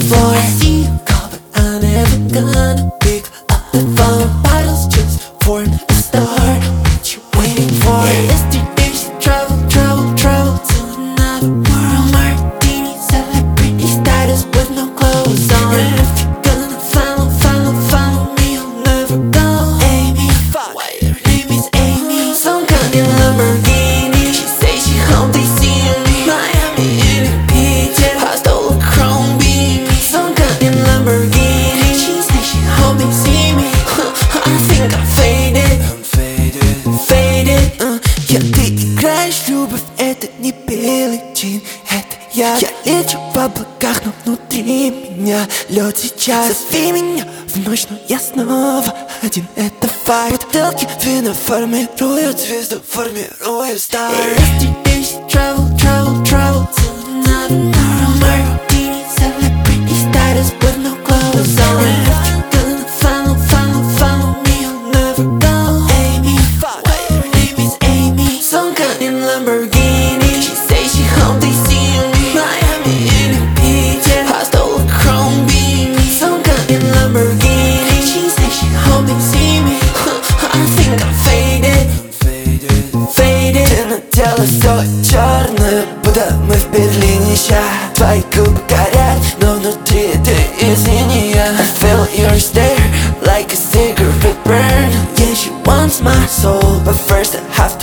floor. I see you call, but I'm never gonna pick up the phone. Bottles just for a start. What you waiting for? Yesterday she traveled to another world. Martini, celebrity status with no clothes on. And if you're gonna follow me, you'll never go. Amy, why her name is Amy? Some kind of Lamborghini. She say she home, they see me. Miami in a PJ, I stole a chrome beam. Some kind of Lamborghini. She say she home, they see me. I think I'm faded. Я, ты играешь любовь, это не Билли Джин, это я лечу в облаках, но внутри меня лед сейчас. Зови меня в ночь, но я снова один, это факт. Бутылки вина формируют звезду, формируют стар. Yesterday she traveled to another world. Martini, celebrity status with no clothes on. And if you're gonna follow me, you'll never go. Amy, why her name is Amy? Some kind of Lamborghini. She say she home, they see me. Miami in a PJ, I stole a chrome beam. Some kind of Lamborghini. She say she home, they see me. I think I'm faded. Ты надела все черное, будто мы в Берлине ща. Твои губы горят, но внутри ты из иния. I feel your stare like a cigarette burn. Yeah, she wants my soul, but first I have